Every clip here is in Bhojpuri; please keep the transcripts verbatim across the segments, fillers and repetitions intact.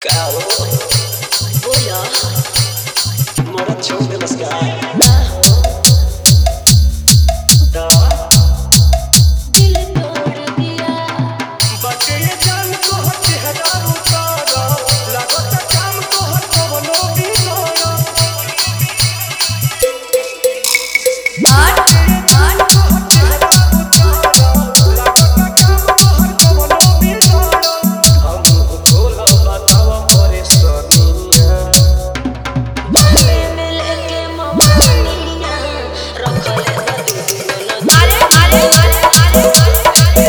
Caro, बोला mora ciò della sky. Da, दिल तोड़ दिया बाटे ये जान को हट हजारों तारा, लागत काम को हट कवनो भी तारा। आठ आठ हट हजारों तारा, लागत काम को हट कवनो भी तारा। हमको खोला बतावा परेशानियाँ। बाबे में लेके मवानिया रखल अरे अरे अरे अरे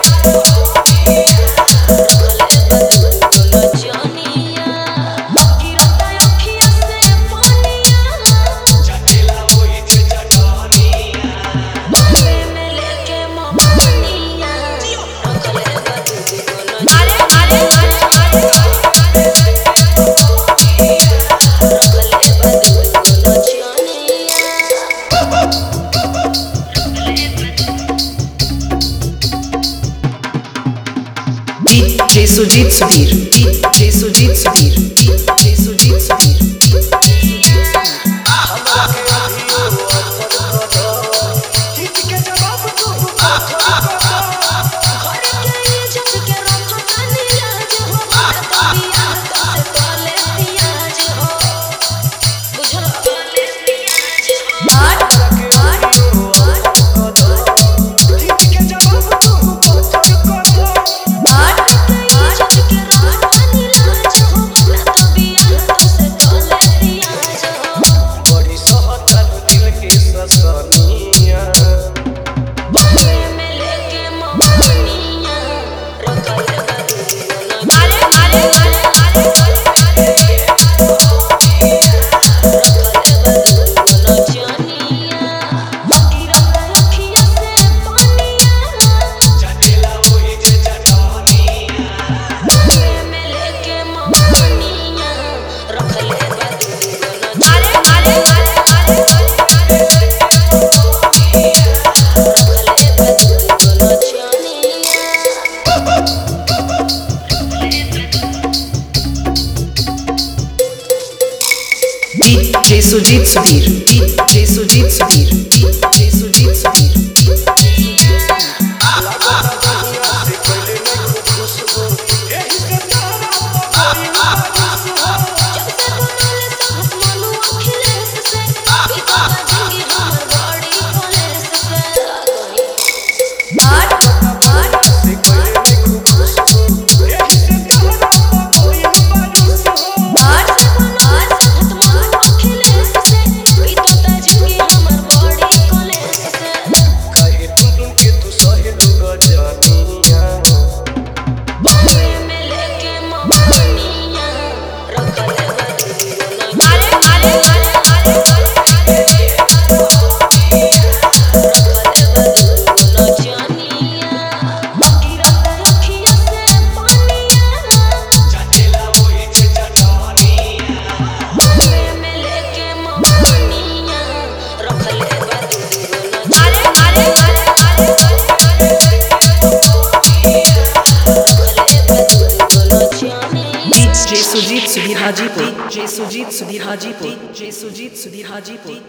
जानिया गिरता अखियां से पानिया चटेला वही छे चटानिया। बाबे में लेके मवानिया रखल अरे अरे अरे DJ Sujit Sudhir, DJ Sujit Sudhir, DJ Sujit Sudhir. हमरा के अभियो अवसर दो, हित के जवाब तू अवसर दो। घर के इज्जत के रखो तनी लाज हो तो बियाह तो से तोले पियाज हो बुझल तोले पियाज हो आठ आठ हित के जवाब तू अवसर दो। आठ इज्जत के रखो तनी लाज हो तो बियाह तो से तोले पियाज हो बड़ी सहतर दिल के ससनिया। बाबे में लेके मवानिया रखल अरे अरे अरे अरे जानिया गिरता अखियां से पानिया चटेला वही छे चटानिया। बाबे में लेके मवानिया रखल अरे अरे अरे DJ Sujit Sudhir, DJ Sujit Sudhir, DJ Sujit Sudhir. लागत दुनिया से पहले नहीं खुश हो, यही से तारा पगड़ी बारिश हो। जब से बनले साहस मानू अखिलेश से बीता जिंदगी हमर बड़ी कॉलेज से आठ आठ से पहले नहीं खुश हो, यही से तारा पगड़ी बारिश हो। आठ से बनले साहस मानू अखिलेश से बीता जिंदगी हमर बड़ी कॉलेज से कहे टुन के तू सहेलू गजनिया। बाबे में लेके मवानिया रखल अरे अरे अरे जानिया गिरता अखियां से पानिया चटेला वही छे चटानिया। बाबे में लेके मवानिया रखल अरे अरे अरे DJ Sujit Sudhir Hajipur, DJ Sujit Sudhir Hajipur, DJ Sujit Sudhir Hajipur.